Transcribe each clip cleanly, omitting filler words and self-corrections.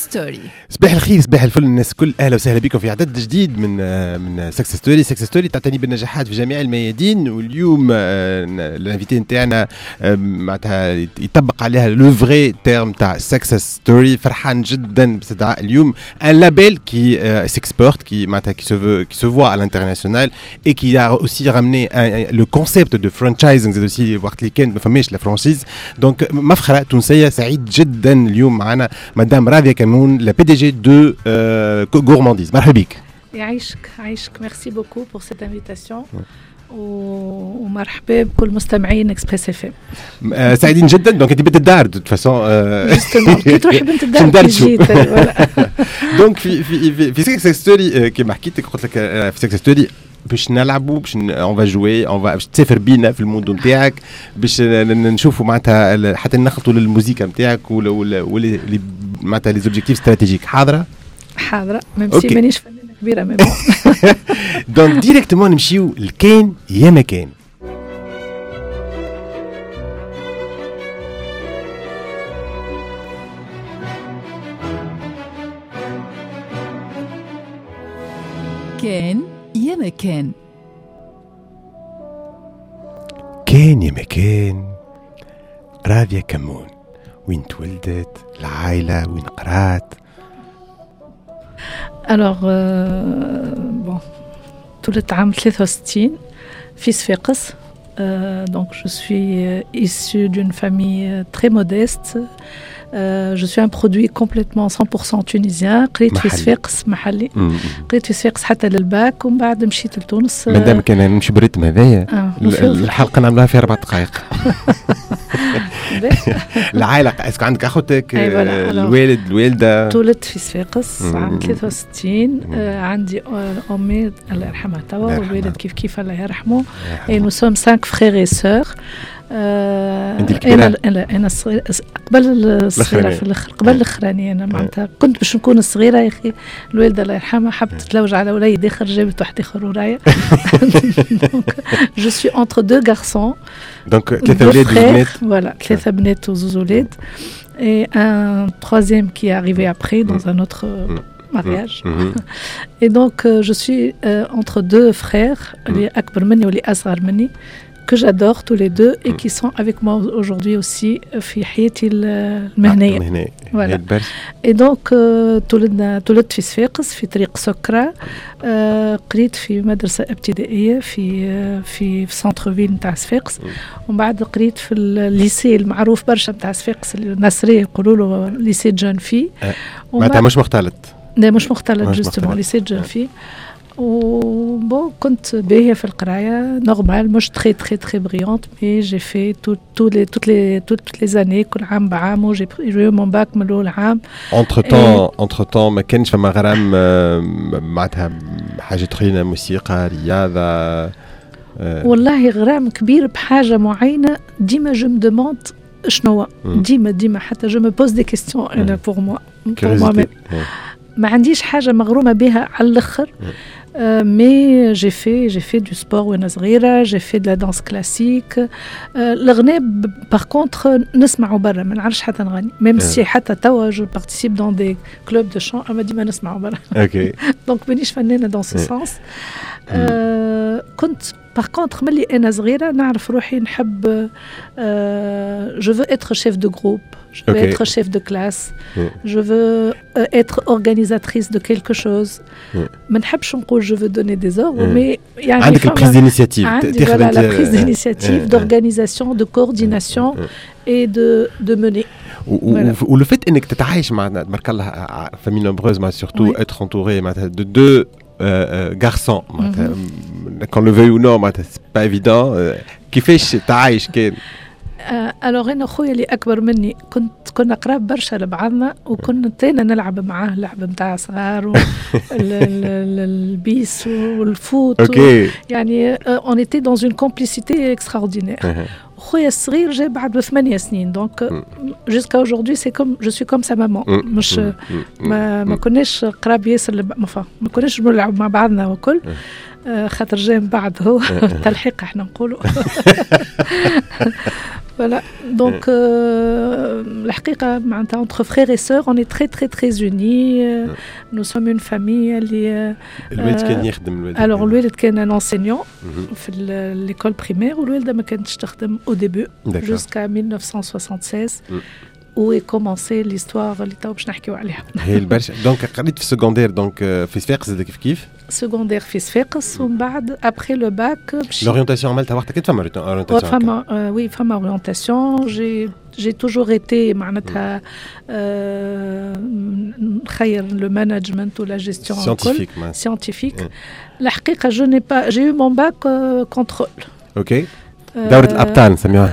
ستوري. صباح الخير، صباح الفل الناس الكل، اهلا وسهلا بكم في عدد جديد من سكسس ستوري. سكسس ستوري تعتني بالنجاحات في جميع الميادين، واليوم الانفيتي نتاعنا معناتها يطبق عليها لو فري تيرم تاع سكسس ستوري. فرحان جدا باستدعاء اليوم ان لابيل qui s'exporte, qui se voit à l'international et qui a aussi ramené le concept de franchising, c'est aussi وقت اللي كان ما فماش لا فرانشيز. دونك مفخره تونسيه، سعيد جدا اليوم معنا مدام راضية كمون، لا بي دي جي دو غورمانديز. مرحبا بك. يعيشك ميرسي بوكو بور سيت انفيتاسيون ومرحبا بكل مستمعين اكسبريس اف ام. سعيدين جدا. دونك انت بنت الدار دو فاسون كي تروحي بنت الدار جيت. دونك في سكسس ستوري كيما حكيت لك، قلت لك في سكسس ستوري باش نلعبوا، باش اون فا جوي، اون فا باش تسافر بينا في الموندو نتاعك، باش نشوفوا معناتها حتى نخلطوا للموسيقى نتاعك ولا معناتها لي زوبجيكتيف استراتيجيك. حاضره ميم سي مانيش فنانه كبيره مي دونك ديريكتومون نمشيو لكان يا مكان. كان يا مكان. كان يا مكان، راضية كمون، وين تولدت، العائلة وين قرات؟ Alors bon, تولدت عام 63 في صفاقس. Donc je suis issue d'une famille très modeste. Je suis un produit complètement 100% tunisien. قريت في صفاقس محلي. قريت في صفاقس حتى للباك، ومن بعد مشيت لتونس. مادام كان نمشي بالريتم هذايا الحلقة نعملها في 4 دقائق. العائلة اسكو عندك اخوتك؟ الوالد الوالدة؟ تولدت في صفاقس عام 63. عندي امي الله يرحمها توا، والوالد كيف الله يرحمه. et nous sommes 5 frères et sœurs. انا صغيره قبل الصغيره في الاخر، قبل الاخرانيه. انا معناتها كنت باش نكون الصغيره يا اخي، الوالده الله يرحمها حبت تتلوج على وليد اخر، جابت واحد اخر ورايا. جو سوي انتر دو غارسون، دونك 3 ولاد وبنات. فوالا 3 بنات وزوج ولاد. et un troisième qui est arrivé après dans un autre mariage. et donc je suis entre 2 frères اللي اكبر مني واللي اصغر مني que j'adore tous les deux et qui sont avec moi aujourd'hui aussi في حياتي المهنية. voilà. et donc تولدت في صفاقس في طريق سكرة. قريت في مدرسة ابتدائية في سنتر فيل نتاع صفاقس، ومن بعد قريت في الليسي المعروف برشا نتاع صفاقس النصرية، يقولوا له ليسي جون في. معناتها مش مختلط. لا مش مختلط جوستومون، ليسي جون في. وبون كنت باهية في القراية نورمال، مش تري تري تري بريونت، مي جي في toutes les années كل عام بعام، وجي يو مون باك من الاول عام. entre temps ما كانش فما غرام معناتها حاجة أخرى، موسيقى، رياضة؟ والله غرام كبير بحاجة معينة. ديما جو مدوموند شنو، ديما حتى جو مو بوز دي كيستيون انا بور موا ما عنديش حاجة مغرومة بها على الآخر. mais j'ai fait du sport وانا صغيرة، j'ai fait de la danse classique. الغناء par contre نسمعه برا، ما نعرفش حتى نغني، même si حتى توا je participe dans des clubs de chant، اما ديما نسمعه برا. اوكي donc مانيش فنانة dans ce sens. كنت par contre ملي انا صغيرة نعرف روحي نحب je veux être chef de groupe. Je veux être chef de classe. Je veux être organisatrice de quelque chose. ما نحبش نقول je veux donner des ordres, mais يعني عندك البريز d'initiative. عندي voilà la prise d'initiative, d'organisation, de coordination et de mener. و le fait انك تتعايش مع تبارك الله famille nombreuse, mais surtout être entouré de 2 garçons, qu'on le veuille ou non, c'est pas évident. كيفاش تعايش كان؟ alors انا خويا اللي اكبر مني كنا قراب برشا لبعضنا، وكنا تينا نلعب معاه لعب نتاع صغار البيس والفوت. يعني on était dans une complicité extraordinaire. خويا الصغير جاء بعد 8 سنين، دونك jusqu'à aujourd'hui c'est comme je suis comme sa maman. مش ما كناش قراب ياسر، ما كناش نلعب مع بعضنا وكل خاطر جاء من بعد هو تلحيق احنا نقولوا. Voilà, donc الحقيقة معناتها entre frères et sœurs on est très très très unis. Nous sommes une famille اللي الوالد كان يخدم الوالد. Alors الوالد كان un enseignant في l'école primaire والوالدة ما كانتش تخدم au début jusqu'à 1976 où est commencée l'histoire اللي تو باش نحكيو عليها. هي البرشا دونك قريت في السكوندير دونك في صفاقس كيف secondaire في صفاقس ومن بعد après le bac l'orientation عملتها وقتها كنت فما orientation oui femme orientation j'ai toujours été معناتها خير le management ou la gestion scientifique الحقيقة je n'ai pas j'ai eu mon bac contrôle. OK. دورة الأبطال نسميوها.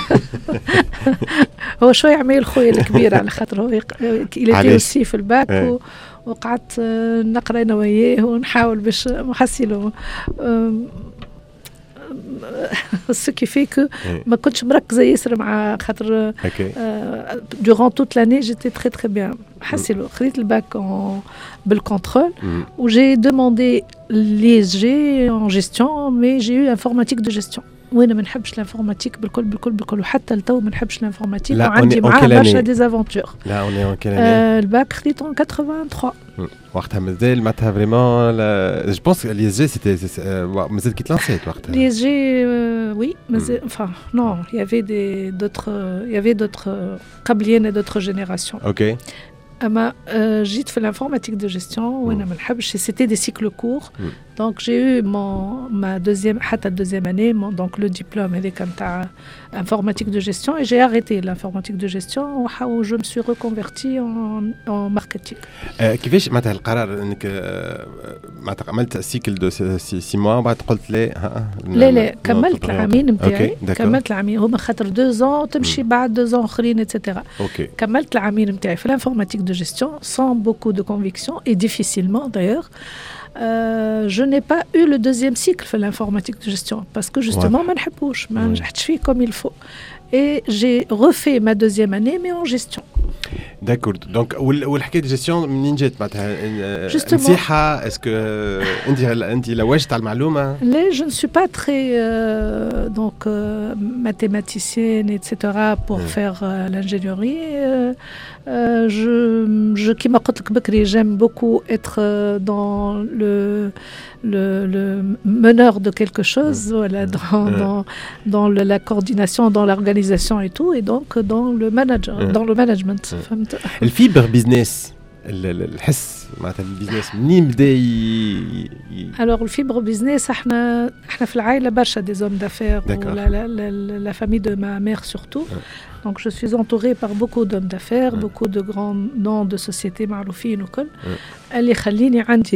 هو شوية عميل خويا الكبير على خاطر هو إلى تي في الباك وقعدت نقرأ أنا وياه ونحاول باش نحسنوا ce qui fait que ما كنتش مركزة ياسر مع خاطر durant toute l'année j'étais très très bien. حسنوا خديت الباك بالcontrôle où j'ai demandé l'ISG en gestion mais j'ai eu informatique de gestion. وانا ما نحبش الانفورماتيك بالكل وحتى لتو ما نحبش الانفورماتيك وعندي معاه برشا ديزافونتور. لا اون اون كيل اني الباك خديته en 83 وقتها مازال معناتها فريمون جو بونس لي اس جي سيتي مازال كي تلانسيت وقتها لي اس جي وي مازال enfin non il y avait d'autres قبلينا d'autres générations. OK. أما جيت في l'informatique de gestion وأنا ما نحبش c'était des cycles courts. Donc j'ai eu ma deuxième année donc le diplôme هذاك نتاع informatique de gestion et j'ai arrêté l'informatique de gestion où je me suis reconvertie en marketing. كيفاش معناتها القرار انك معناتها عملت سيكل دو 6 mois بعد قلت لا كملت العامين نتاعي كملت العامين هما خاطر 2 ans تمشي بعد 2 ans اخرين اتسيتيرا. كملت العامين نتاعي في l'informatique de gestion sans beaucoup de conviction et difficilement d'ailleurs. Je n'ai pas eu le deuxième cycle في l'informatique de gestion parce que justement ما نحبوش ما نجحتش فيه comme il faut et j'ai refait ma deuxième année mais en gestion. D'accord. Donc والحكايه جيستيون منين جات معناتها نصيحه اسكو انت لوجت على المعلومه؟ لا je ne suis pas très donc mathématicienne etc pour faire l'ingénierie. Je qui m'a قلت لك بكري j'aime beaucoup être dans le meneur de quelque chose voilà dans la coordination dans l'organisation et tout et donc dans le management. فهمت الفيبر بيزنس الحس معناتها البيزنس منين بدا alors الفيبر بيزنس احنا في العائله برشا des hommes d'affaires la famille de ma mère surtout. Donc je suis entourée par beaucoup d'hommes d'affaires, beaucoup de grands noms de sociétés معروفين وكل. اللي خليني عندي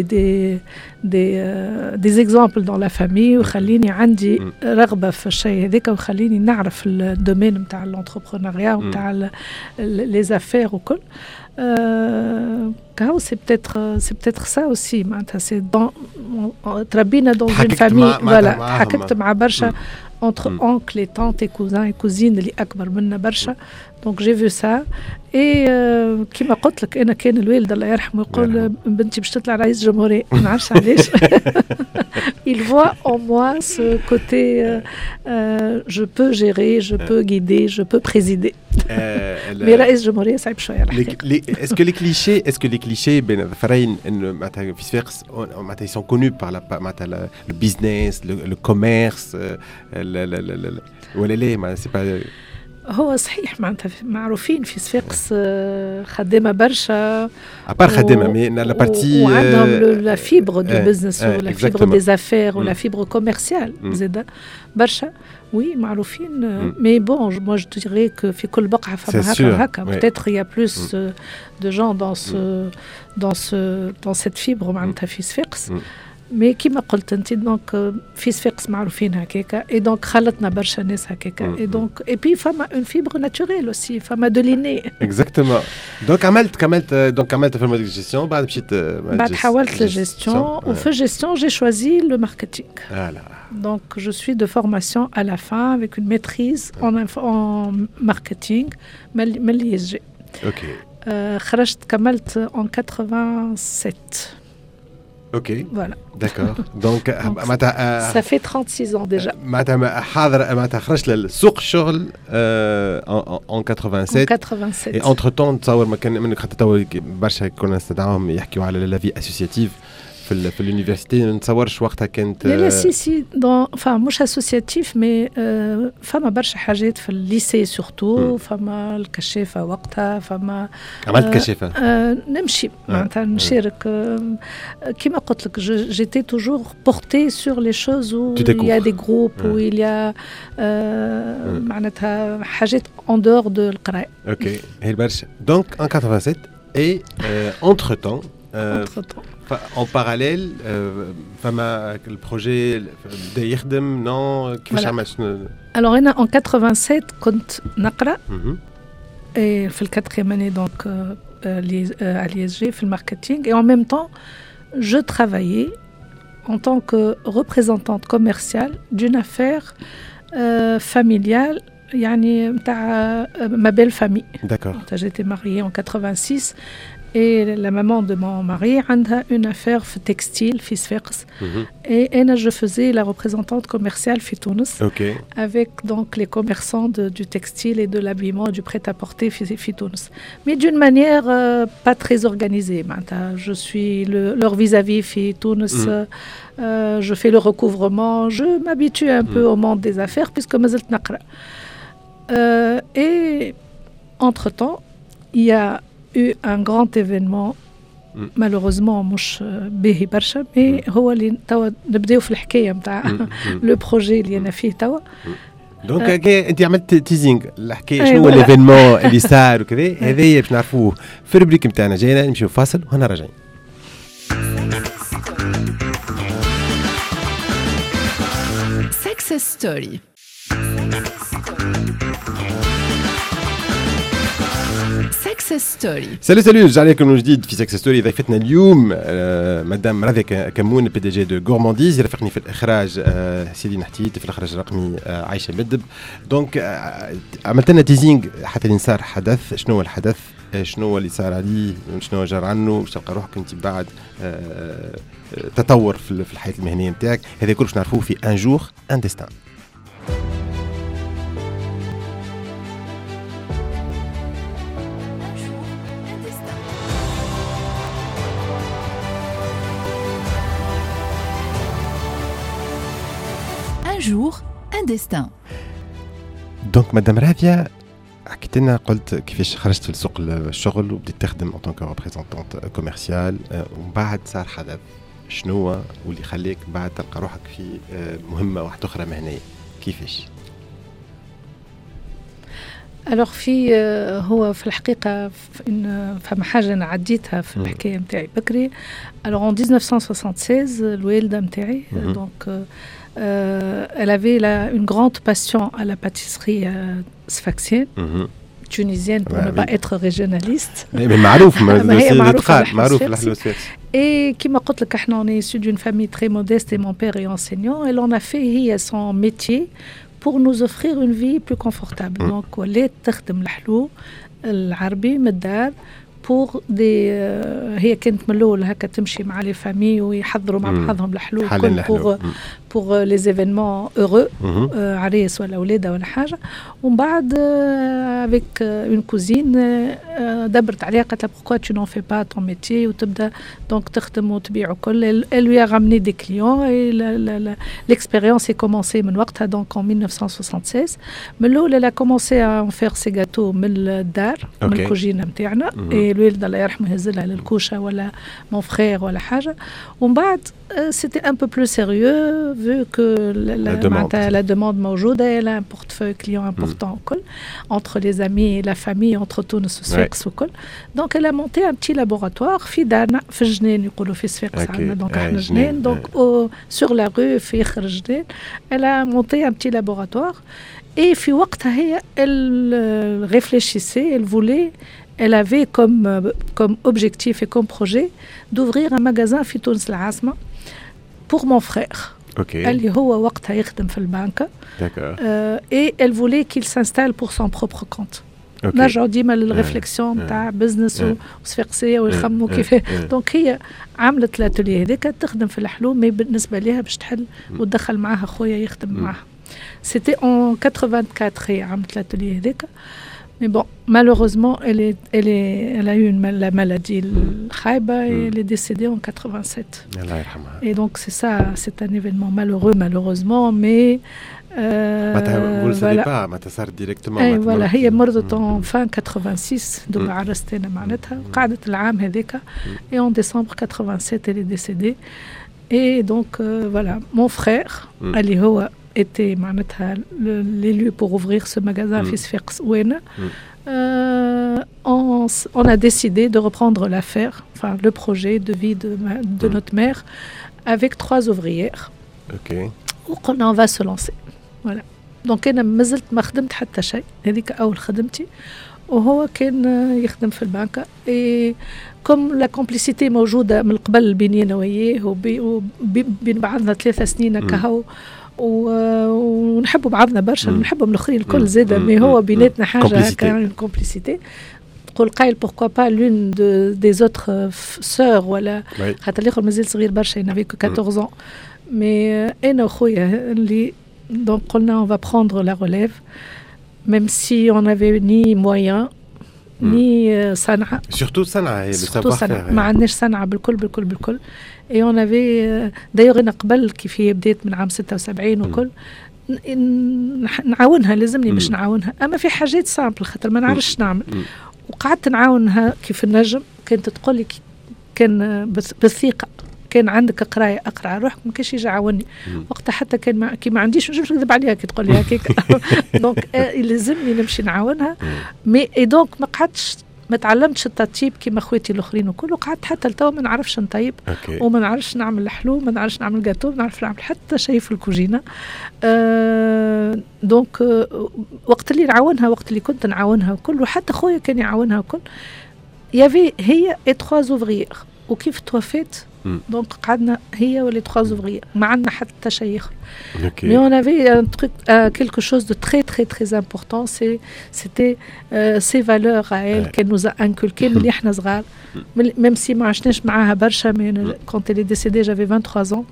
des exemples dans la famille وخليني عندي رغبة في الشيء هذاك وخليني نعرف الدومين نتاع الانتربرونيا ونتاع les affaires وكل. c'est peut-être ça aussi معناتها c'est dans تربينا dans une famille voilà حكيت مع برشا entre oncles et tantes et cousins et cousines اللي أكبر منا برشا. Donc j'ai vu ça et كما قلت لك أنا كان الوالد الله يرحمه يقول بنتي باش تطلع رئيس جمهورية ما نعرفش علاش. Il voit en moi ce côté je peux gérer, je peux guider, je peux présider. Mais رئيس جمهورية صعب شوية الحكاية. Est-ce que les clichés بين الظفرين إنه معناتها في صفاقس معناتها ils sont connus par معناتها le business, le commerce, ولا لا ما c'est pas هو صحيح معناتها معروفين في صفاقس خدامة برشا أبار خدامة مي لا بارتي وعندهم لا فيبر دو بزنس ولا فيبر دي زافير ولا فيبر كوميرسيال زادا برشا وي معروفين مي بون moi je dirais que في كل بقعة فما هكا peut-être il y a plus de gens dans cette fibre معناتها في صفاقس. مي كيما قلت انت دونك في صفاقس معروفين هكاكا اي دونك خلطنا برشا ناس هكاكا اي دونك اي بي فما اون فيبر ناتوريل اوسي فما دو ليني اكزاكتومون. دونك عملت في الجيستيون بعد مشيت بعد حاولت الجيستيون وفي الجيستيون جي شوازي لو ماركتينغ. Donc je suis de formation à la fin avec une maîtrise en marketing من l'ISG. OK. خرجت كملت en 87. Ok. Voilà. D'accord. Donc, ça fait 36 ans déjà. معناتها خرجت للسوق الشغل en 87. En 87. Et entre-temps تصور ما كان منك حتى تو برشا كنا نستدعوهم يحكيوا على لا في اسوسياتيف في اليونيفرسيتي. نتصورش وقتها كانت لا سي enfin مش اسوسياتيف مي فما برشا حاجات في الليسي سورتو. فما الكشافه وقتها فما عملت كشافه نمشي معناتها نشارك كيما قلت لك جيتي توجور بورتي سور لي شوز où il y a des groupes où il y a معناتها حاجات en dehors de القرايه. اوكي هي برشا. دونك en 87 et entre-temps en parallèle فما البروجي بدا يخدم نو كيفاش عملت شنو؟ Alors انا en 87 كنت نقرا في الكاتريام اني دونك à l'ISG في الماركتينغ et en même temps je travaillais en tant que représentante commerciale d'une affaire familiale يعني نتاع ma belle famille. D'accord. J'étais mariée en 86 et la maman de mon mari a une affaire textile في صفاقس. Et أنا je faisais la représentante commerciale في تونس. Okay. Avec donc les commerçants du textile et de l'habillement et du prêt-à-porter في تونس. Mais d'une manière pas très organisée. Je suis leur vis-à-vis في تونس. Je fais le recouvrement. Je m'habitue un peu au monde des affaires puisque ما زلت نقرأ. Et entre-temps, il y a eu un grand événement malheureusement مش باهي برشا مي هو اللي توا نبداو في الحكايه نتاع لو بروجي اللي انا فيه توا. دونك انت عملت تيزينغ الحكايه شنو هو الايفينمون اللي صار وكذا هذايا باش نعرفوه في الربريك نتاعنا. جاينا نمشيو فاصل وهنا راجعين. Success Story. Success Story. Salut, رجع لكم من جديد في Success Story. ضيفتنا اليوم مدام راضية كمون بي دي جي دو غورمانديز. يرافقني في الإخراج سيدي نحتيت، في الإخراج الرقمي عايشة مدب. دونك عملت لنا تيزينغ حتى اللي صار حدث. شنو هو الحدث؟ شنو هو اللي صار عليه؟ شنو جرى عنه؟ باش تلقى روحك انت بعد تطور في الحياة المهنية نتاعك. هذا كل باش نعرفوه في ان جور ان ديستان. jour, un destin. دونك مدام راضية حكيت لنا قلت كيفاش خرجت لسوق الشغل وبديت تخدم en tant que représentante commerciale ومن بعد صار حدث. شنو هو واللي خليك بعد تلقى روحك في مهمة واحدة أخرى مهنية؟ كيفاش؟ alors في هو في الحقيقة فما حاجة أنا عديتها في الحكاية متاعي بكري. alors en 1976 الوالدة متاعي donc elle avait une grande passion à la pâtisserie sfaxienne tunisienne pour ne pas être régionaliste. mais معروف معروف الحلوى السفاكس. Et كما قلت لك احنا on est issu d'une famille très modeste et mon père est enseignant. Elle en a fait هي son métier pour nous offrir une vie plus confortable. Donc ولات تخدم الحلو العربي من الدار pour des هي كانت من الأول هكا تمشي مع les familles ويحضروا مع بعضهم الحلو pour les événements heureux عريس ولا ولادة ولا حاجة. ومن بعد avec une cousine دبرت عليها قالت لها pourquoi tu n'en fais pas ton métier وتبدأ donc تخدم وتبيع وكل. Elle lui a ramené des clients et l'expérience est commencée من وقتها donc en 1976. من الأول elle a commencé à en faire ses gâteaux من الدار من الكوجينة متاعنا et الوالد الله يرحمه يهزلها للكوشة ولا mon frère ولا حاجة. ومن بعد c'était un peu plus sérieux vu que la demande موجودة. Elle a un portefeuille client important entre les amis et la famille entre Tunis وصفاقس وكل. Donc elle a monté un petit laboratoire في دارنا في الجنين يقولوا في صفاقس عندنا donc احنا جنين donc sur la rue في آخر الجنين. Elle a monté un petit laboratoire et في وقتها هي elle réfléchissait, elle voulait. Elle avait comme objectif et comme projet d'ouvrir un magasin في تونس العاصمة pour mon frère. اللي هو وقتها يخدم في البنك. D'accord. Et elle voulait qu'il s'installe pour son propre compte. نرجعوا ديما للريفليكسيون تاع بزنس وصفاقسيه ويخموا كيف. دونك هي عملت الاتولي هذيك تخدم في الحلول، مي بالنسبه ليها باش تحل وتدخل معاها خويا يخدم معاها. سيتي اون 84 هي عملت الاتولي هذيك. Mais bon, malheureusement, elle a eu la maladie الخايبة et elle est décédée en 87. Et donc c'est ça, c'est un événement malheureux malheureusement, mais vous le savez pas, ما صار directement. اي voilà, هي مرضت en fin 86 دوبا عرستنا معناتها وقعدت العام هذاك et en décembre 87 elle est décédée. Et donc voilà, mon frère اللي هو était معناتها l'élu pour ouvrir ce magasin في صفاقس وين on a décidé de reprendre l'affaire, enfin le projet de vie de notre mère avec 3 ouvrières. OK. وقلنا on va se lancer. Voilà. Donc أنا مازلت ما خدمت حتى شيء، هذيك أول خدمتي، وهو كان يخدم في البنكة. et comme la complicité موجودة من قبل بيني أنا وياه وبين بعضنا 3 سنين كهو، ونحبوا بعضنا برشا، نحبوا من الاخرين الكل زاده، مي هو بيناتنا حاجه هكا كومبليسيتي. تقول قايل بوركوا با لون دي زوتر سور ولا خاطر الاخر مازال صغير برشا، ينافيك 14 ans. مي انا وخويا اللي دونك قلنا اون فا بروندر لا ريليف ميم سي اون افي ني مويان ني صنعه. سورتو صنعه هي بالسافوار، ما عندناش صنعه بالكل. et on avait d'ailleurs أنا قبل كيف هي بديت من عام 76 وكل نعاونها، لازمني باش نعاونها، أما في حاجات سامبل خاطر ما نعرفش نعمل، وقعدت نعاونها كيف النجم. كانت تقول لي كان بالثقة، كان عندك قرايه اقرا روحك، ما كانش يجي يعاوني وقتها حتى كان كي ما عنديش نجمش نكذب عليها كي تقول لي هكاك. دونك لازمني نمشي نعاونها. مي اي دونك ما قعدتش ما تعلمتش التطيب كيما خواتي الاخرين وكل، وقعدت حتى لتوا ما نعرفش نطيب وما نعرفش نعمل الحلو، ما نعرفش نعمل جاتو، ما نعرفش نعمل حتى شيء في الكوجينه. دونك وقت اللي نعاونها، وقت اللي كنت نعاونها وكل، وحتى خويا كان يعاونها وكل، يافي هي اي 3 اوفريير. وكيف توفيت دونك قعدنا هي ولا 3 اوفريير، ما عندنا حتى شيء اخر. Mais on avait un truc, quelque chose de très très très important, c'était ces valeurs à elle qu'elle nous a inculquées من اللي احنا صغار، même si ما عشناش معاها برشا. mais quand elle est décédée j'avais 23 ans.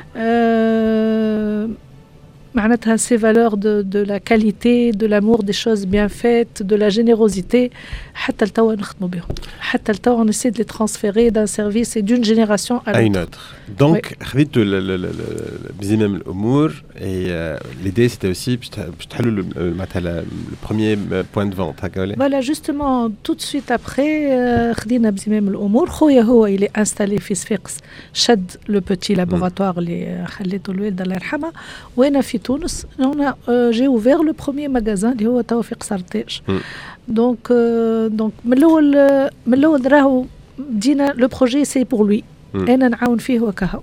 معناتها ces valeurs de la qualité, de l'amour des choses bien faites, de la générosité، حتى لتوا نخدموا بهم، حتى لتوا on essaie de les transférer d'un service et d'une génération à l'autre. Donc خذيتوا بزمام الامور et l'idée c'était aussi باش تحلوا معناتها le premier point de vente هكا ولا؟ Voilà, justement tout de suite après خدينا بزمام الامور. خويا هو اللي انستالي في صفاقس، شد لو بوتي لابوراتوار اللي خليته الوالده الله يرحمها، وانا في تونس j'ai ouvert le premier magasin اللي هو توا في قصر تاج. دونك من الاول راهو بدينا لو بروجي سي بور لوي، انا نعاون فيه وكهو.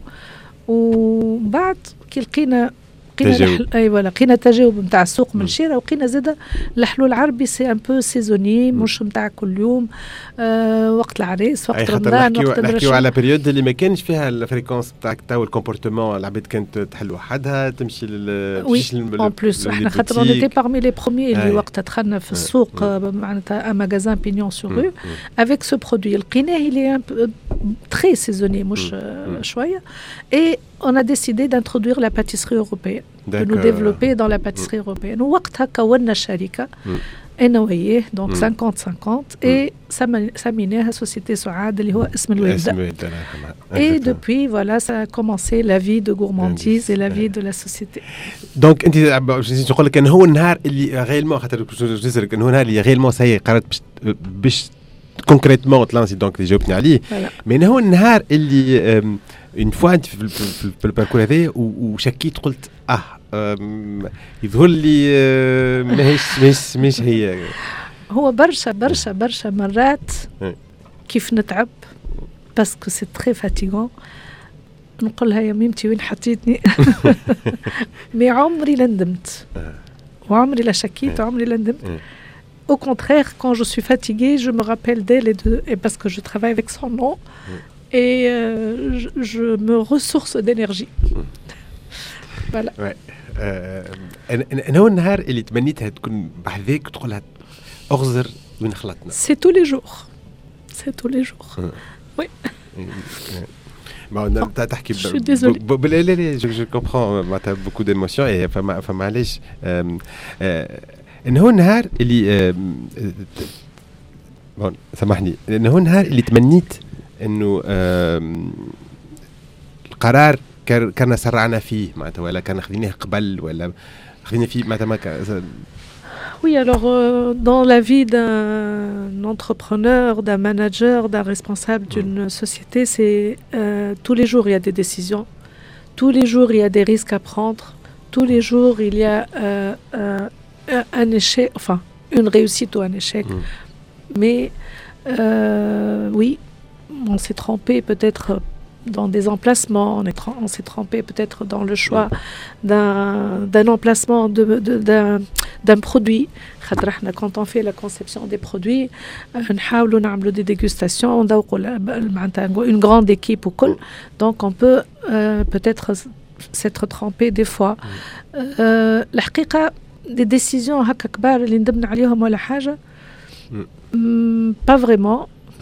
وبعد كي لقينا لقينا تجاوب نتاع السوق من الشارع، وقينا زاده الحلول العربي سي ان بو سيزوني، مش نتاع كل يوم، وقت العريس، وقت رمضان، وقت الرشا. نحكيو على بريود اللي ما كانش فيها الفريكونس نتاعك تاع الكومبورتمون، العباد كانت تحل وحدها تمشي ان بلوس. احنا خاطر اون ايتي بارمي لي بروميي اللي وقتها دخلنا في السوق معناتها ان ماغازان بينيون سور رو افيك سو برودوي. لقيناه اللي تري سيزوني مش شويه. اي on a décidé d'introduire la pâtisserie européenne, de nous développer dans la pâtisserie européenne. وقتها كونا شركة أنا وياه donc 50-50 et سميناها Société سعاد اللي هو اسم الوالدة. Et depuis voilà ça a commencé la vie de gourmandise et la vie de la société. Donc أنت تقول لك أن هو النهار اللي غيرمون خاطر جزرك أنه النهار اللي غيرمون سهي قررت باش concrètement تلانسي دونك اللي جاوبتني عليه. من هو النهار اللي une fois انت في الباركور هذا وشكيت قلت يظهر لي ماهيش هي. هو برشا مرات كيف نتعب باسكو سي تري فاتيغون، نقولها يا ميمتي وين حطيتني. مي عمري لا ندمت وعمري لا شكيت وعمري لا ندمت. Au contraire, quand je suis fatiguée, je me rappelle d'elle et parce que je travaille avec son nom et je me ressource d'énergie. Voilà. أنا هو النهار اللي تمنيتها تكون بحذاك وتقولها أغزر وين خلطنا. C'est tous les jours. C'est tous les jours. Oui. Bon, تحكي je suis désolée. لا je comprends معناتها beaucoup d'émotions et فمعليش إنه هو النهار اللي bon سامحني إنه هو النهار اللي تمنيت إنه القرار كان سرعنا فيه معناتها ولا كان خذيناه قبل ولا خذينا فيه معناتها Oui, alors dans la vie d'un entrepreneur, d'un manager, d'un responsable d'une société, c'est tous les jours il y a des décisions, tous les jours il y a des risques à prendre, tous les jours il y a un échec, enfin une réussite ou un échec. Mais oui, on s'est trompé peut-être dans des emplacements, on s'est trompé peut-être dans le choix d'un emplacement, d'un produit. Quand on fait la conception des produits, on a des dégustations, on a une grande équipe au col, donc on peut peut-être s'être trompé des fois. Des décisions pas vraiment.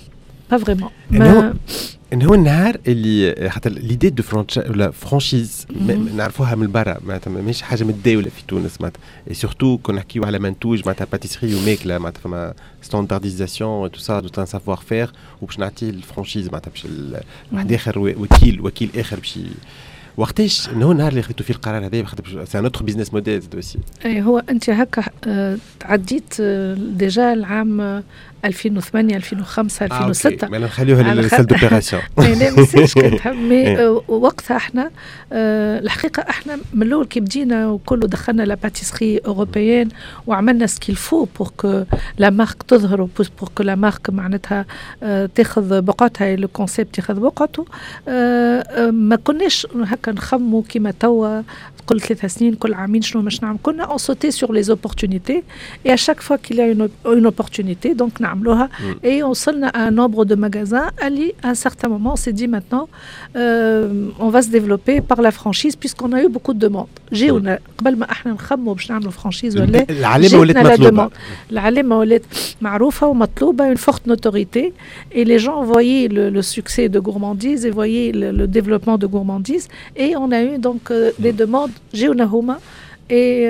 إن هو النهار اللي حتى ليدي دو ولا فرانشيز نعرفوها من برا معناتها ماهيش حاجه متداوله في تونس معناتها اي سورتو كون نحكيو على منتوج معناتها باتيسري وماكله معناتها فما ستاندارديزاسيون تو سا دو ان سافوار فير وباش نعطيه الفرانشيز معناتها باش واحد اخر وكيل اخر باش وقتاش انه النهار اللي خديتوا فيه القرار هذا خاطر سي ان اوتر بيزنس موديل دوسي. اي هو انت هكا تعديت ديجا العام 2008 2005 2006 ما نخليوها للسال دوبيراسيون. لا ماشيش كتها مي وقتها احنا الحقيقه احنا من الاول كي بدينا وكله دخلنا لا باتيسري اوروبيين وعملنا سكيل فو بور كو لا مارك تظهر بور كو لا مارك معناتها تاخذ بقعتها لو كونسيبت ياخذ بقعته. ما كناش هكا نخمو كيما توا كل 3 سنين كل عامين شنو باش نعمل. كنا اون سوتي سور لي اوبورتونيتي اي ا شاك فوا كيل ا اون اوبورتونيتي دونك نعملوها اي وصلنا ا نومبر دو ماغازان اللي ا سارتان مومون سي دي ماتنون اون فا se développer par la franchise puisqu'on a eu beaucoup de demandes. جيونا قبل ما احنا نخمو باش نعملوا فرانشيز ولا العلامه ولات مطلوبه. العلامه ولات معروفه ومطلوبه une forte notoriété et les gens voyaient le succès de Gourmandise et voyaient le développement de Gourmandise et on a eu donc des demandes جيونا هما et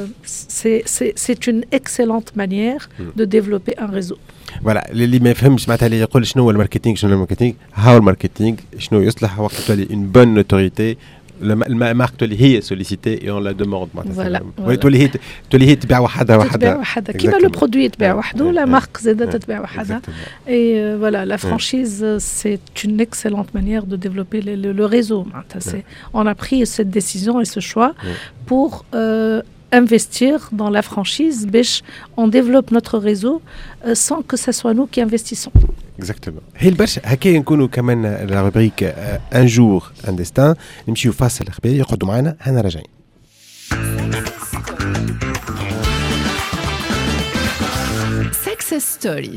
c'est une excellente manière de développer un réseau. Voilà, اللي ما يفهمش معناتها اللي يقول شنو هو الماركتينغ شنو الماركتينغ هاو الماركتينغ شنو يصلح وقت تولي une bonne notoriété المارك تولي هي سوليسيتي اي اون لا دوموند معناتها تولي هي تبيع وحدها كيما لو برودوي يتباع وحده لا مارك زادت تتباع وحدها. اي فوالا لا فرانشيز سي une excellente manière de développer le réseau معناتها سي on a pris cette décision et ce choix pour investir dans la franchise باش on développe notre réseau sans que ce soit nous qui investissons. Exactement. هي البرشا هكا نكونوا كمان لا روبريك ان جور ان ديستان نمشيو فاصل اخباري يقعدوا معنا هنا راجعين. Success Story.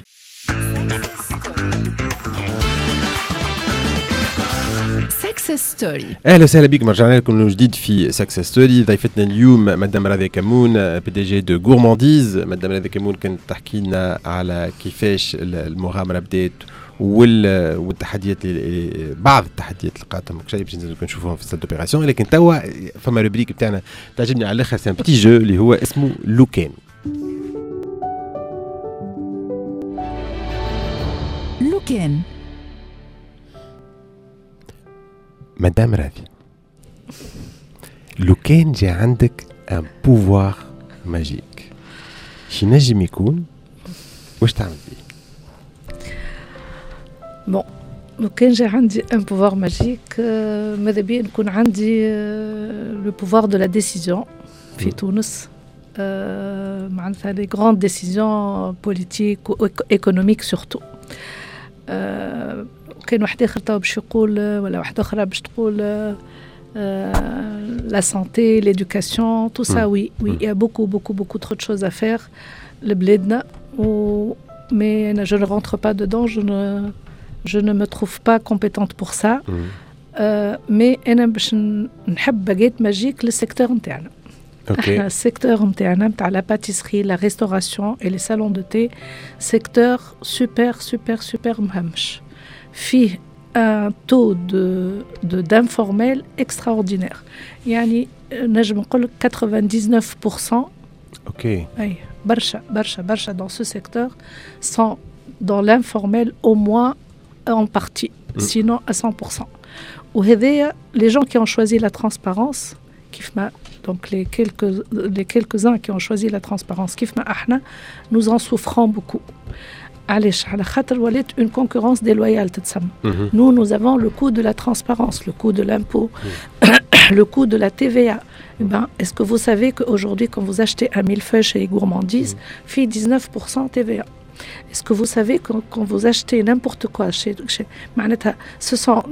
Success Story. اهلا وسهلا بكم رجعنا لكم من جديد في Success Story. ضيفتنا اليوم مدام راضية كمون بي دي جي دو غورمانديز. مدام راضية كمون كانت تحكي لنا على كيفاش المغامرة بدات والتحديات بعض التحديات اللي لقاتهم شيء باش نشوفوهم في السال دوبيراسيون. لكن توا فما روبريك بتاعنا تعجبني على الاخر سي ان بتي جو اللي هو اسمه لوكان. لوكان. مدام راضية لو كان جا عندك ان بوفوار ماجيك شي نجم يكون واش تعمل بيه؟ بون لو كان جا عندي ان بوفوار ماجيك ماذا بيا نكون عندي لو بوفوار دو لا ديسيزيون في تونس معناتها لي غراند ديسيزيون بوليتيك و ايكونوميك سورتو. كاين واحد اخر تو باش يقول ولا واحده اخرى باش تقول la santé, l'éducation, tout ça, oui, il y a beaucoup trop de choses à faire, le bledna, mais je ne rentre pas dedans, je ne me trouve pas compétente pour ça, mais أنا باش نحب باقيت ماجيك للسيكتور نتاعنا. احنا السيكتور نتاعنا نتاع لا باتيسري لا ريستوراسيون اي لي سالون دو تي سيكتور سوبر مهمش فيه un taux d'informel extraordinaire. يعني نجم نقول 99%. OK. أي برشا dans ce secteur sont dans l'informel au moins en partie, sinon à 100%. وهذايا les gens qui ont choisi la transparence كيف ما donc les quelques-uns qui ont choisi la transparence كيف ما احنا nous en souffrons beaucoup. علاش على خاطر ولات une concurrence déloyale تتسمى. Nous avons le coût de la transparence, le coût de l'impôt, le coût de la TVA. Ben, est-ce que vous savez qu'aujourd'hui quand vous achetez un millefeuille chez Gourmandise, fait 19% TVA. Est-ce que vous savez que quand vous achetez n'importe quoi chez ce sont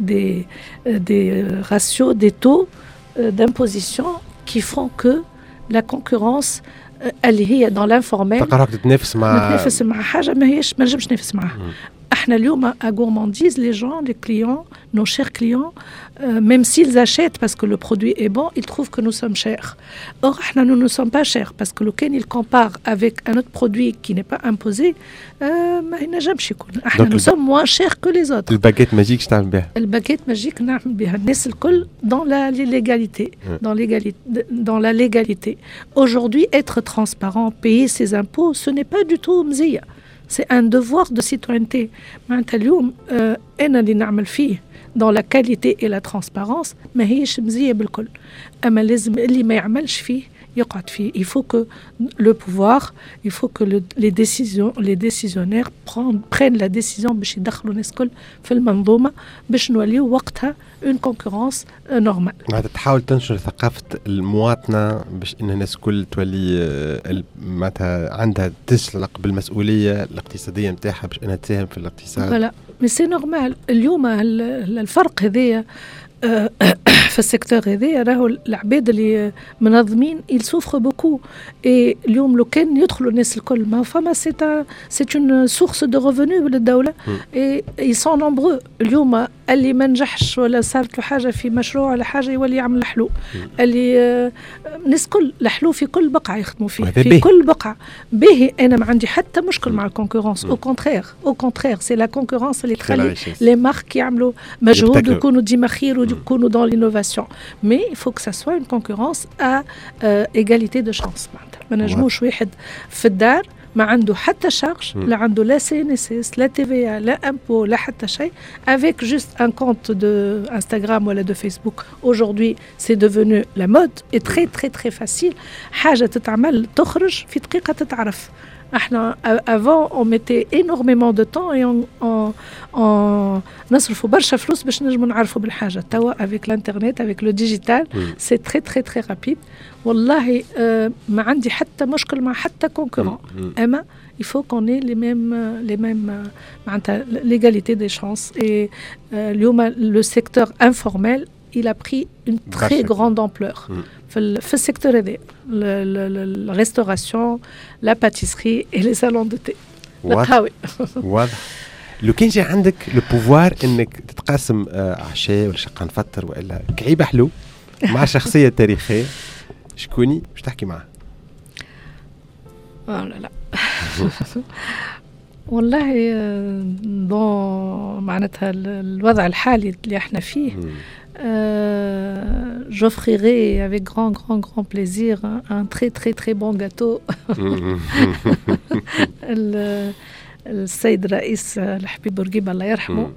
des ratios, des taux d'imposition qui font que la concurrence اللي هي dans l'informel تقررت تتنافس مع حاجة ما هيش ما نجمش ننافس معها. احنا اليوم à Gourmandise les gens, les clients, nos chers clients, même s'ils achètent parce que le produit est bon, ils trouvent que nous sommes chers. Or احنا nous ne sommes pas chers parce que lequel ils comparent avec un autre produit qui n'est pas imposé, ما ينجمش يكون. احنا nous sommes moins chers que les autres. الباكيت ماجيك تعمل بها. الباكيت ماجيك نعمل بها الناس الكل dans la légalité, dans la légalité. Aujourd'hui être transparent, payer ses impôts, ce n'est pas du tout مزية. C'est un devoir de citoyenneté. معناتها اليوم أنا اللي نعمل فيه dans la qualité et la transparence ما هيش مزية بالكل. أما لازم اللي ما يعملش فيه يقعد فيه. Il faut que le pouvoir, il faut que les décisionnaires prennent la décision باش يدخلوا الناس الكل في المنظومة باش نوليو وقتها une concurrence normale. معناتها تحاول تنشر ثقافة المواطنة باش إن الناس الكل تولي معناتها عندها تسلق بالمسؤولية الاقتصادية نتاعها باش إنها تساهم في الاقتصاد. لا مي سي نورمال. اليوم الفرق هذايا في السيكتور هذايا راهو العباد اللي منظمين ils souffrent beaucoup et اليوم لو كان يدخلوا الناس الكل ما فما c'est une source de revenus للدولة et ils sont nombreux. اليوم اللي ما نجحش ولا صارت له حاجة في مشروع ولا حاجة يولي يعمل حلو اللي الناس كل الحلو في كل بقعة يخدموا فيه في كل بقعة باهي. أنا ما عندي حتى مشكل مع الكونكورنس au contraire c'est la concurrence اللي تخلي les marques يعملوا مجهود ويكونوا ديما خير ويكونوا dans l'innovation. Mais il faut que ça soit une concurrence à égalité de chance. ما نجموش واحد في الدار ما عنده حتى شارج لا عنده لا CNSS لا TVA لا impôt لا حتى شيء avec juste un compte de Instagram ou de Facebook. Aujourd'hui c'est devenu la mode et très très très facile. حاجة تتعمل تخرج في دقيقة تتعرف. احنا avant on mettait énormément de temps et on نصرفوا برشا فلوس باش نجموا نعرفوا بالحاجة. توا avec l'internet avec le digital c'est très très très rapide. والله ما عندي حتى مشكل مع حتى concurrent. اما il faut qu'on ait les mêmes معناتها l'égalité des chances. Et اليوم le secteur informel il a pris une très grande ampleur. في السيكتور هذا la restauration, la pâtisserie et les salons de thé. واضح. لو كان جا عندك البوفوار انك تتقاسم عشاء ولا شقه نفطر والا كعيبه حلو مع شخصيه تاريخيه شكوني باش تحكي معها؟ لا والله معناتها الوضع الحالي اللي احنا فيه j'offrirai avec grand plaisir un très très bon gâteau. السيد رئيس الحبيب بورقيبة الله يرحمه.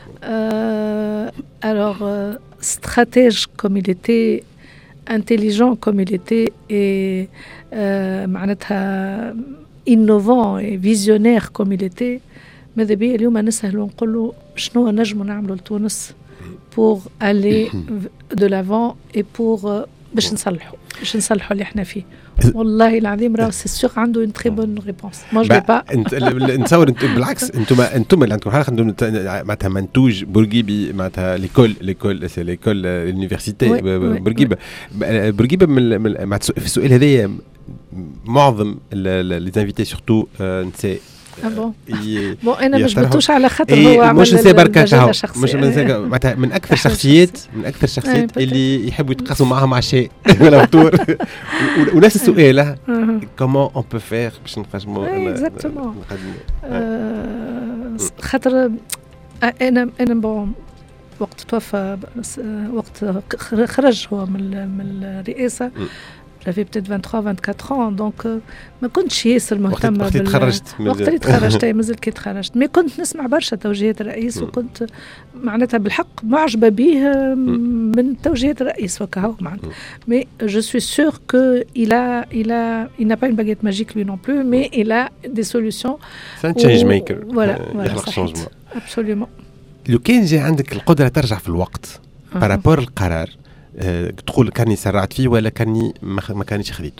Alors stratège comme il était, intelligent comme il était et معناتها innovant et visionnaire comme il était. ماذا بيه اليوم نسهل ونقول له شنو نجموا نعملوا لتونس pour aller de l'avant et pour باش نصلحوا اللي احنا فيه. والله العظيم راه سي سور عنده une très bonne réponse. moi je vais pas نتصور انت بالعكس انتم اللي عندكم حاجه معناتها منتوج بورقيبي معناتها ليكول سي ليكول لونيفرسيتي بورقيبه في السؤال هذايا معظم لي انفيتي سورتو نساء بون انا مش بتوش على خاطر هو عمل مش نسي بركة مش معناتها من اكثر الشخصيات اللي يحبوا يتقاسموا معهم عشاء ولا فطور ونفس السؤال كومون اون بو فير باش نقدموا اكزاكتومون خاطر انا بون وقت توفى وقت خرج هو من الرئاسه j'avais peut-être 23-24 ans donc ما كنتش ياسر مهتمة وقت اللي تخرجت مازلت كي تخرجت مي كنت نسمع برشا توجيهات الرئيس وكنت معناتها بالحق معجبة به من توجيهات الرئيس وكهو معناتها مي je suis sûre que il n'a pas une baguette magique lui non plus mais il a des solutions c'est un change maker يخلق changement absolument لو كان جاء عندك القدرة ترجع في الوقت بارابور القرار تقول كاني سرعت فيه ولا كاني ما كانيش خذيته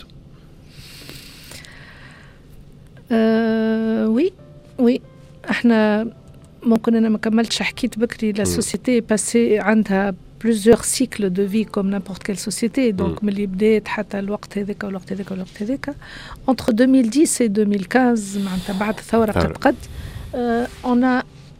وي احنا ممكن انا ما كملتش حكيت بكري لا سوسيتي باسي عندها plusieurs cycles de vie comme n'importe quelle société donc ملي بدات حتى الوقت هذاك والوقت هذاك والوقت هذاك entre 2010 et 2015 معناتها بعد الثوره قد on a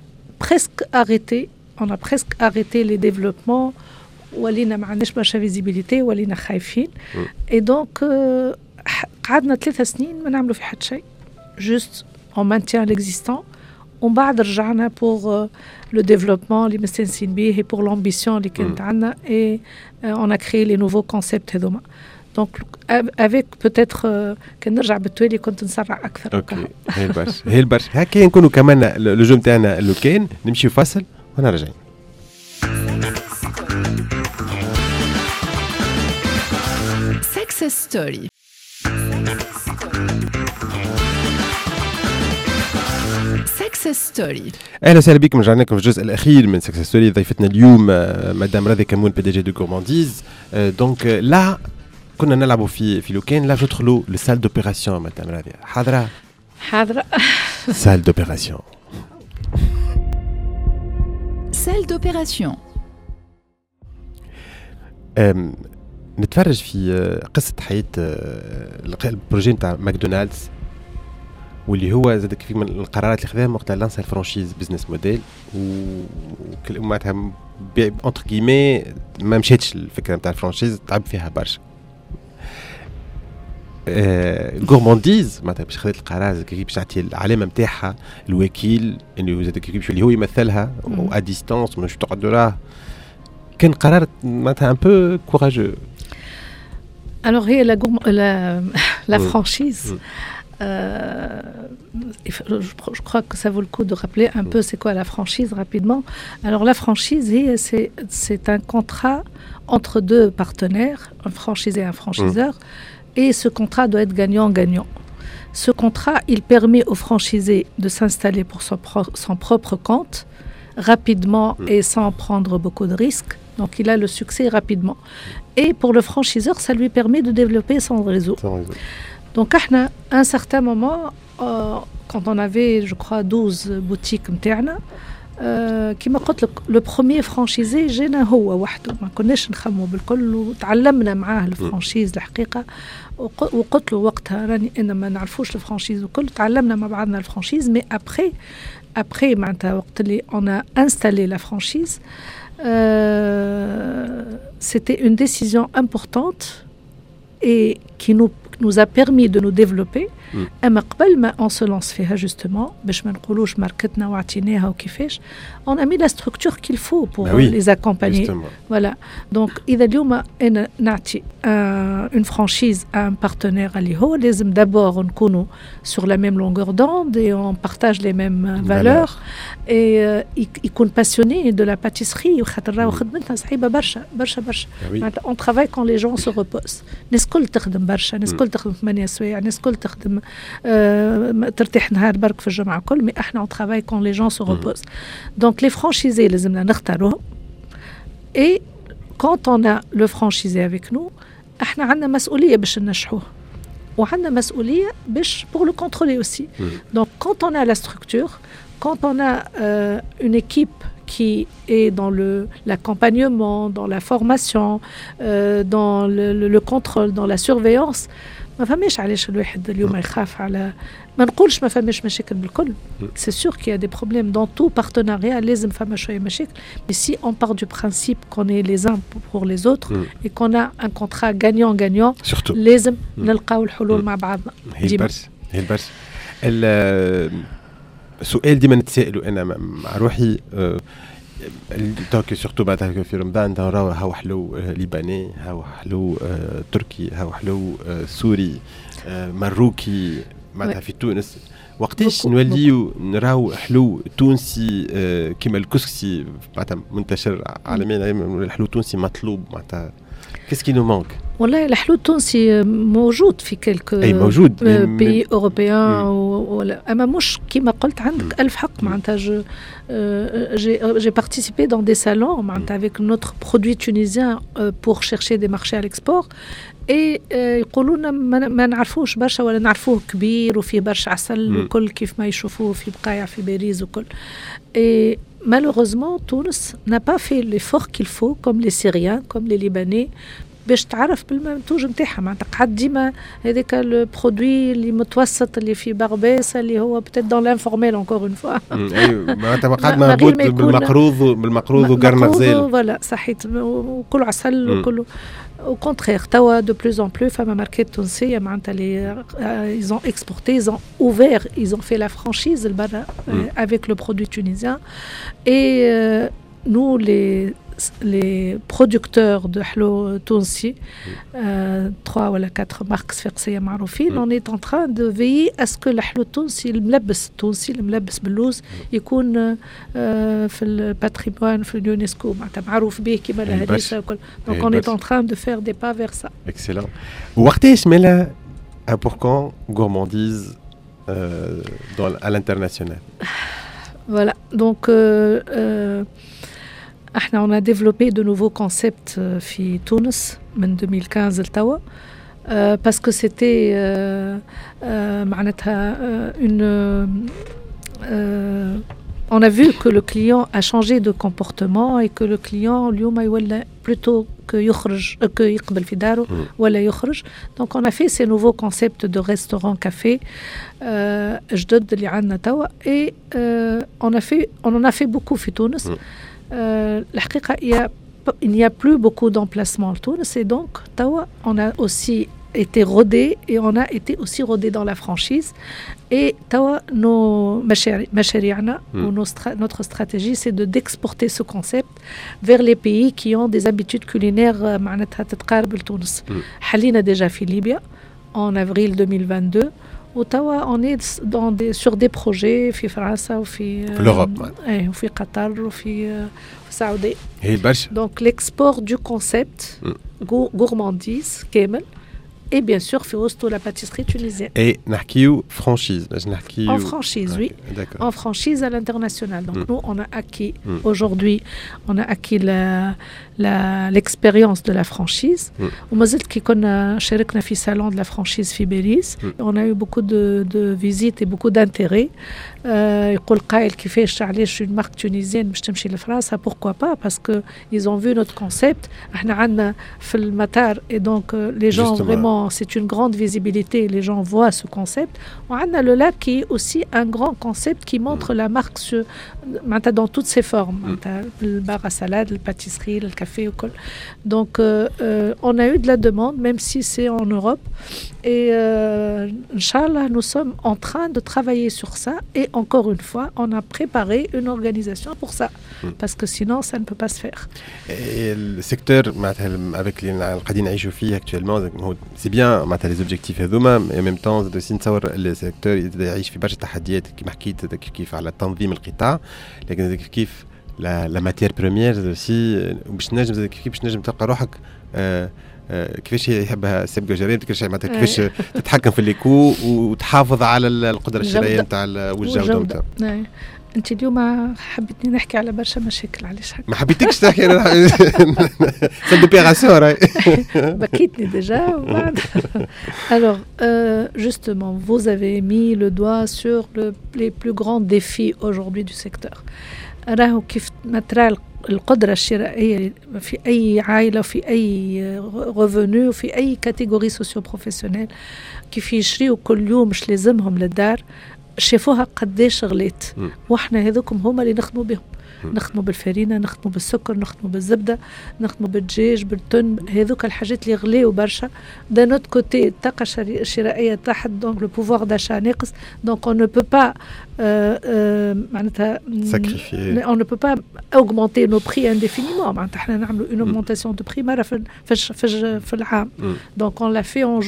presque arrêté les développements ولينا ما عندناش برشا فيزيبيليتي ولينا خايفين اي دونك قعدنا 3 سنين ما نعملوا في حد شيء جوست اون مانتيان ليكزيستون ومن بعد رجعنا بور لو ديفلوبمون اللي مستانسين به بور لامبيسيون اللي كانت عندنا اي اون ا كريي لي نوفو كونسيبت هذوما دونك افيك بوتيتر كان نرجع بالتوالي كنت نسرع اكثر اوكي هي البرش هكا نكونوا كمان لو جو نتاعنا لو كان نمشي فاصل وانا راجعين Success Story. Success Story. اهلا وسهلا بكم رجعنا لكم في الجزء الاخير من Success Story. ضيفتنا اليوم مدام راضي كمون بي دي جي دو غورمانديز. دونك لا كنا نلعبوا في لوكان لا ندخلوا لسال دوبيراسيون مدام راضي حاضره سال دوبيراسيون Salle d'opération. نتفرج في قصة حياة البروجي نتاع ماكدونالدز واللي هو زاد كيف من القرارات اللي خذاها وقت لانسا الفرانشيز بزنس موديل ومعناتها انتر كيمي ما مشاتش الفكرة نتاع الفرانشيز تعب فيها برشا. الغورمانديز معناتها باش خذت القرار كيف باش تعطي العلامة نتاعها الوكيل انه زاد كيف اللي هو يمثلها او ديستانس مش تقعد راه كان قرار معناتها ان بو كوراجو. Alors, la franchise, je crois que ça vaut le coup de rappeler un peu c'est quoi la franchise rapidement. Alors, la franchise, c'est un contrat entre deux partenaires, un franchisé et un franchiseur, et ce contrat doit être gagnant-gagnant. Ce contrat, il permet au franchisé de s'installer pour son propre compte, rapidement et sans prendre beaucoup de risques. Donc, il a le succès rapidement. Et pour le franchiseur, ça lui permet de développer son réseau. Donc, à un certain moment, quand on avait, je crois, 12 boutiques متاعنا, كما قلت le premier franchisé جينا هو وحده ما كناش نخمو بالكل وتعلمنا معاه الفرانشيز الحقيقة وقلت له وقتها راني أنا ما نعرفوش الفرانشيز وكل تعلمنا مع بعضنا الفرانشيز mais après معناتها وقت اللي on a installé la franchise c'était une décision importante et qui nous a permis de nous développer. أما قبل ما on se lance فيها justement باش ما نقولوش ماركتنا وعطيناها وكيفاش on a mis la structure qu'il faut pour les accompagner. Voilà. Donc إذا اليوم أنا نعطي une franchise à un partenaire اللي هو لازم d'abord نكونوا sur la même longueur d'onde et on partage les mêmes valeurs et يكون passionné de la pâtisserie وخاطر راهو خدمتنا صعيبة برشا. On travaille quand les gens se reposent. الناس كل تخدم برشا، الناس كل تخدم 8 سوايع، الناس كل تخدم ترتاح نهار برك في الجمعة كل، mais احنا on travaille quand les gens se reposent. Donc les franchisés لازمنا نختاروهم et quand on a le franchisé avec nous احنا عندنا مسؤولية باش ننجحوه وعندنا مسؤولية باش pour le contrôler aussi. Donc quand on a la structure, quand on a une équipe qui est dans l'accompagnement, dans la formation, dans le contrôle, dans la surveillance, ما فماش علاش الواحد اليوم يخاف على ما نقولش ما فماش مشاكل بالكل سي سور كي يا دي بروبليم دون تو بارتناريا لازم فما شويه مشاكل مي سي اون بار دو برانسيب كون اي لي ان بور لي زوتر اي كون ا ان كونترا غانيون غانيون لازم نلقاو الحلول مع بعضنا هي البرس السؤال ديما نتسائلوا انا مع روحي توكي سورتو بعد في رمضان نراو هاو حلو لبناني هاو حلو تركي هاو حلو سوري مروكي معناتها في تونس وقتاش نوليو نراو حلو تونسي كيما الكسكسي معناتها منتشر عالميا الحلو التونسي مطلوب معناتها كيسكي نو مانك والله الحلو التونسي موجود في كلك موجود بي اوروبيان ولا اما مش كيما قلت عندك الف حق معناتها j'ai participé dans des salons معناتها avec notre produit tunisien pour chercher des marchés à l'export et يقولوا لنا ما نعرفوش برشا ولا نعرفوه كبير وفيه برشا عسل وكل كيف ما يشوفوه في بقايع في باريس وكل et malheureusement Tunis n'a pas fait l'effort qu'il faut comme les Syriens comme les Libanais باش تعرف بالمنتوج نتاعها معناتها قعد ديما هذاك البرودوي اللي متوسط اللي في باربيس اللي هو بتيت دون لانفورميل انكور اون فوا ايوه معناتها قعد مربوط بالمقروض وقرن غزال فوالا صحيت وكل عسل وكله au contraire توا de plus en plus فما ماركات تونسيه معناتها اللي ils ont exporté ils ont ouvert ils ont fait la franchise البرا avec le produit tunisien et nous les producteurs de حلو تونسي 3 ولا 4 marques صفاقسية معروفين on est en train de veiller à ce que الحلو التونسي الملبس التونسي الملبس باللوز يكون في الباتريمون في اليونسكو معناتها معروف به كما الهريسة وكل donc on est en train de faire des pas vers ça. Excellent. وقتاش ملا important gourmandise à l'international. Voilà donc احنا on a développé de nouveaux concepts في تونس من 2015 لتوا parce que c'était معناتها on a vu que le client a changé de comportement et que le client اليوم يولى plutôt que يخرج que يقبل في داره ولا يخرج donc on a fait ces nouveaux concepts de restaurant café جدد اللي عندنا توا et on en a fait beaucoup في تونس. الحقيقة il n'y a plus beaucoup d'emplacements à Tunis et donc on a aussi été rodé et on a été aussi rodé dans la franchise et nos مشاريعنا notre stratégie c'est d'exporter ce concept vers les pays qui ont des habitudes culinaires معناتها تتقارب لتونس. حلينا déjà في ليبيا en avril 2022 وتوا on est sur des projets في فرنسا وفي الأوروب وفي قطر وفي السعودية. هي البرشا. Donc l'export du concept gourmandise كامل et bien sûr في وسطو la pâtisserie tunisienne. Et نحكيو franchise. En franchise, oui. D'accord. En franchise à l'international. Donc nous, on a acquis aujourd'hui, on a acquis l'expérience de la franchise. وما زلت كي كنا شاركنا في salon de la franchise في باريس. On a eu beaucoup de visites et beaucoup d'intérêt. يقول قائل كيفاش علاش une marque tunisienne باش تمشي لفرنسا pourquoi pas parce que ils ont vu notre concept. احنا عندنا في المطار et donc les gens vraiment c'est une grande visibilité, les gens voient ce concept. On a le lac qui est aussi un grand concept qui montre la marque dans toutes ses formes. Le bar à salade, la pâtisserie, le café. Donc on a eu de la demande même si c'est en Europe et Inch'Allah nous sommes en train de travailler sur ça et encore une fois on a préparé une organisation pour ça parce que sinon ça ne peut pas se faire. Et le secteur avec les قاعدين نعيشوا فيه actuellement c'est bien معناتها les objectifs هذوما et en même temps aussi نتصور السيكتور يعيش في برشا تحديات كما حكيت كيف على تنظيم القطاع لكن كيف لا ماتير بريمير aussi باش نجم كيف باش نجم تلقى روحك كيفاش يحبها السبقه جريمه كيفاش تتحكم في الليكو وتحافظ على القدره الشرائيه نتاع والجوده نتاع. انت اليوم حبيتني نحكي على برشا مشاكل علاش هكا ما حبيتكش تحكي انا سي دوبيراسيون راي بكيتني ديجا وبعد alors justement vous avez mis le doigt sur les plus grands défis aujourd'hui du secteur راهو كيف ما ترى القدرة الشرائية في أي عائلة وفي أي ريفونو وفي أي كاتيجوري سوسيو بروفيسيونيل كيف يشريوا كل يوم مش لازمهم للدار شافوها قديش غليت واحنا هذوكم هما اللي نخدموا بهم نخدموا بالفرينة نخدموا بالسكر نخدموا بالزبدة نخدموا بالدجاج بالتن هذوك الحاجات اللي غليوا برشا دا نوت كوتي الطاقة الشرائية تحت دونك لو بوفوار داشا ناقص دونك اون نو بو با معناتها on ne peut pas augmenter nos prix indéfiniment معناتها احنا نعملوا une augmentation de prix مرة في العام donc on l'a fait en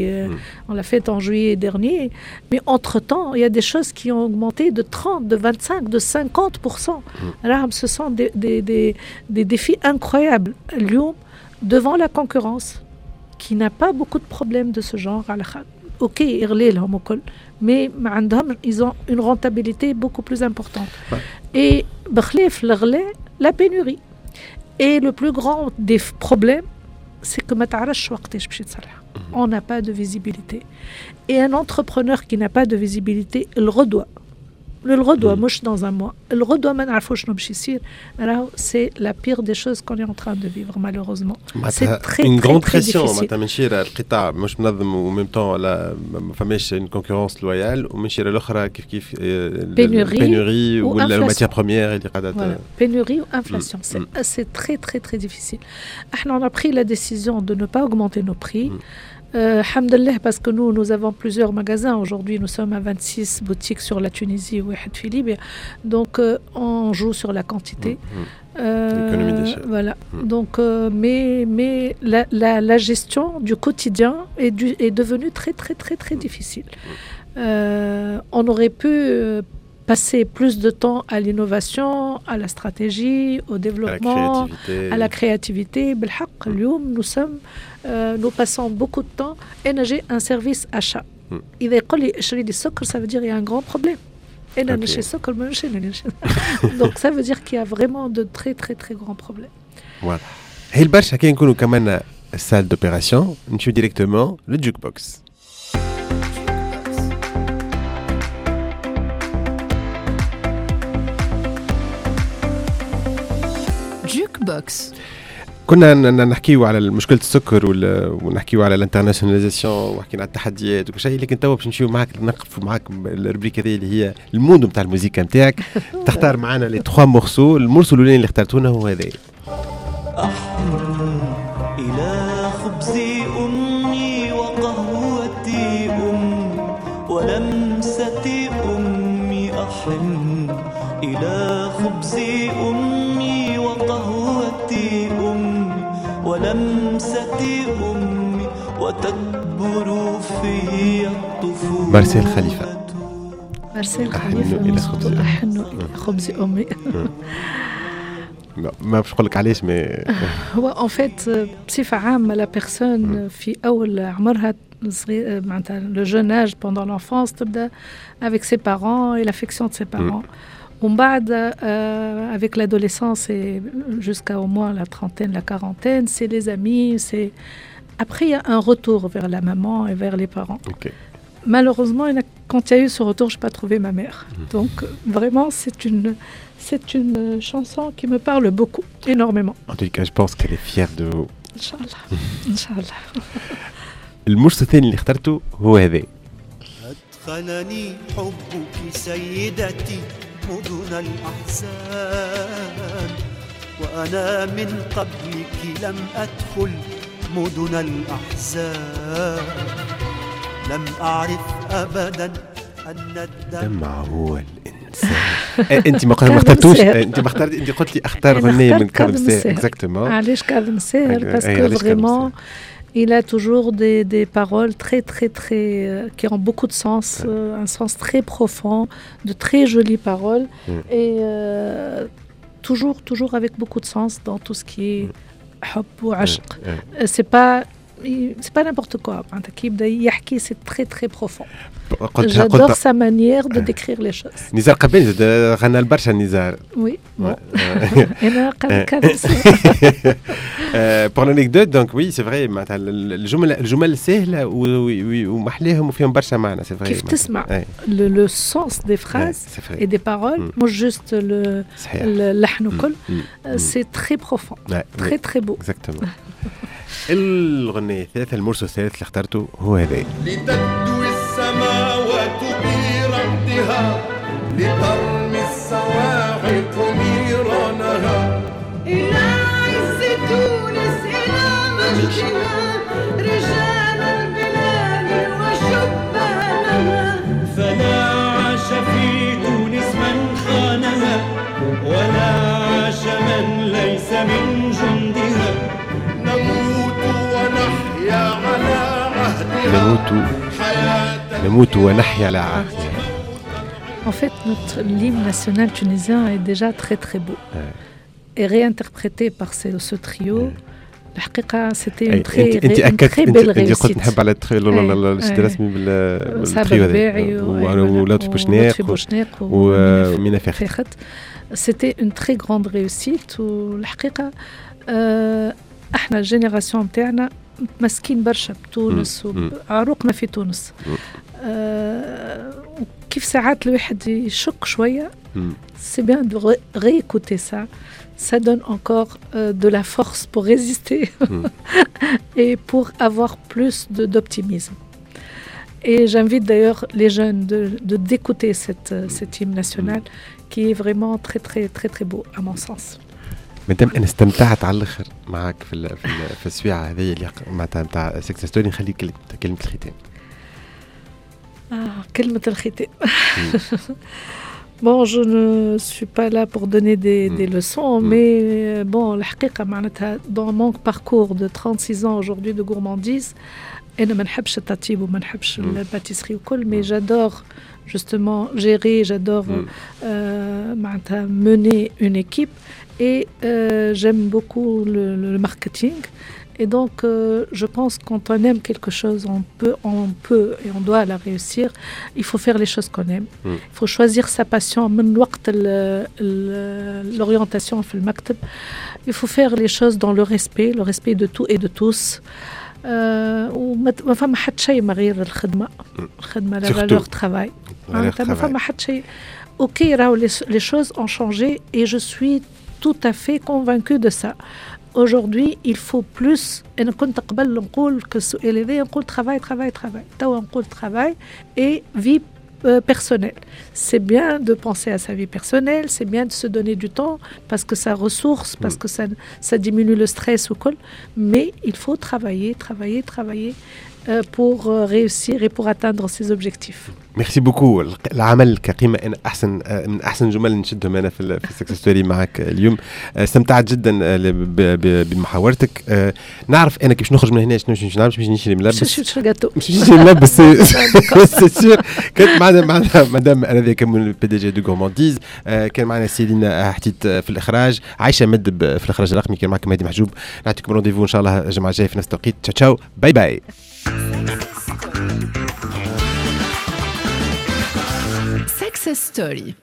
juillet dernier mais entre temps il y a des choses qui ont augmenté de 30 de 25 de 50%. Ce sont des défis incroyables اليوم devant la concurrence qui n'a pas beaucoup de problèmes de ce genre ok يغلي لهم وكل mais ils ont une rentabilité beaucoup plus importante et بخلاف الغلاء la pénurie et le plus grand des problèmes c'est que ما تعرفش وقتاش باش يتصلح on n'a pas de visibilité et un entrepreneur qui n'a pas de visibilité الغدوة مش dans un mois الغدوة ما نعرفوش شنو باش يصير c'est la pire des choses qu'on est en train de vivre malheureusement c'est très une grande pression معناتها من شيرة القطاع مش منظم وميم طون لا ما فماش une concurrence loyale ومن شيرة الأخرى كيف pénurie ولا matières premières اللي قاعدة pénurie ou inflation c'est très très très difficile احنا on a pris la décision de ne pas augmenter nos prix Alhamdulillah, parce que nous avons plusieurs magasins. Aujourd'hui, nous sommes à 26 boutiques sur la Tunisie ou à Libye. Donc, on joue sur la quantité. L'économie d'échelle. Voilà. Donc, mais la gestion du quotidien est devenue très, très, très, très difficile. On aurait pu passer plus de temps à l'innovation, à la stratégie, au développement, à la créativité. Nous passons beaucoup de temps et j'ai un service achat. Il est collé chez les sucres, ça veut dire qu'il y a un grand problème. Donc ça veut dire qu'il y a vraiment de très très très grands problèmes. Voilà. Et le barche, quand nous avons une salle d'opération, nous sommes directement le jukebox. جوكبوكس كنا نحكيو على مشكله السكر ونحكيو على الانترناسيوناليزاسيون وحكينا على التحديات وكل شيء لكن توا باش نمشيو معاك نقف معاك الربريك هذه اللي هي المود نتاع الموسيقى نتاعك تختار معنا لي 3 مورسو المورسو الاولاني اللي اخترتونا هو هذا الى خبزي امي وقهوتي ولمستي امي احن الى خبزي امي وقهوتي ولمستي أمي وتكبر في الطفولة مارسيل خليفة أحن إلى خبز أمي ما باش نقول لك علاش مي هو en fait بصفة عامة la personne في أول عمرها صغير معناتها le jeune âge pendant l'enfance تبدأ avec ses parents et l'affection de ses parents On بعد avec l'adolescence et jusqu'à au moins la trentaine, la quarantaine, c'est les amis, c'est après il y a un retour vers la maman et vers les parents. Okay. Malheureusement, quand il y a eu ce retour, je n'ai pas trouvé ma mère. Donc vraiment, c'est une chanson qui me parle beaucoup, énormément. En tout cas, je pense qu'elle est fière de vous. Inch'Allah. Inch'Allah. المرسل الثاني اللي اخترته هو هذا. أدخلني حبك سيدتي مدن الأحزان وأنا من قبلك لم أدخل مدن الأحزان لم أعرف أبدا أن الدمع هو الإنسان أنت ما اخترتوش أنت ما اخترت أنت قلت لي اختار غنية من كاظم الساهر exactement علاش كاظم الساهر باسكو فريمون Il a toujours des paroles très, très, très, qui ont beaucoup de sens, un sens très profond, de très jolies paroles, et toujours avec beaucoup de sens dans tout ce qui est hub ou ashq. C'est pas c'est pas n'importe quoi. C'est très très profond. J'adore sa manière de décrire les choses. Nizar Qabil, غنى البرشا Nizar. Oui, bon. Pour l'anecdote, donc oui, c'est vrai, الجمل سهلة ومحليهم وفيهم برشا معنى, c'est vrai. كيف تسمع le sens des phrases et des paroles, مش juste اللحن وكل, c'est très profond, très très beau. Exactement. الغنية الثالثة, المورسو الثالث اللي اخترته هو هذا. لتدوي السماوات برعدها لترمي الصواعق نيرانها إلى عز تونس إلى مجدها رجال البلاد وشبانها فلا عاش في تونس من خانها ولا عاش من ليس من جندها نموت ونحيا على عهدها نموت ونحيا على عهدها. En fait, notre l'hymne national tunisien est déjà très très beau. Et réinterprété par ce trio, الحقيقة c'était une très belle réussite. قلت نحب على الشيء الرسمي بالتريو هذا ولطفي بوشناق ومينا فاخت. C'était une très grande réussite والحقيقة احنا الجينيراسيون نتاعنا مسكين برشا بتونس وعروقنا في تونس. كيف ساعات الواحد يشك شوية, c'est bien de réécouter ça. Ça donne encore de la force pour résister et pour avoir plus d'optimisme. Et j'invite d'ailleurs les jeunes d'écouter cet hymne national qui est vraiment très très très très beau à mon sens. مادام انا استمتعت على الاخر معك في السويعه هذه اللي معناتها نتاع سكسس ستوري, نخلي كلمه الختام. كلمه الختام. Bon, je ne suis pas là pour donner des leçons, mais bon, الحقيقة معناتها dans mon parcours de 36 ans aujourd'hui de gourmandise, أنا ما نحبش التطيب وما نحبش الباتيسري وكل, mais j'adore justement gérer, j'adore معناتها mener une équipe et j'aime beaucoup le marketing. Et donc, je pense que quand on aime quelque chose, on peut et on doit la réussir. Il faut faire les choses qu'on aime. Il faut choisir sa passion. من وقت l'orientation في المكتب. Il faut faire les choses dans le respect de tout et de tous. وما فما حد شيء ما غير الخدمة la valeur travail. ما فما حد شيء. Ok, les choses ont changé et je suis tout à fait convaincue de ça. Aujourd'hui, il faut plus. أنا كنت قبل نقول كالسؤال هذا نقول travail. توا نقول travail et vie personnelle. C'est bien de penser à sa vie personnelle, c'est bien de se donner du temps parce que ça ressource, parce que ça diminue le stress ou quoi. Mais il faut travailler pour réussir et pour atteindre ses objectifs. ميرسي بوكو. العمل كقيمة أنا من أحسن جمل نشدهم أنا في السكسس ستوري معك اليوم. استمتعت جدا بمحاورتك. نعرف أنا كيفاش نخرج من هنا شنو نعمل, مش نشري ملابس مش نشري ملابس سير. كانت معنا مدام أنا ذاك من بي دي جي دو غورمانديز, كان معنا سيلين حتيت في الإخراج, عايشة مدب في الإخراج الرقمي, كان معكم مهدي محجوب. نعطيكم رونديفو إن شاء الله الجمعة الجاية في نفس التوقيت. تشاو باي باي. Success Story.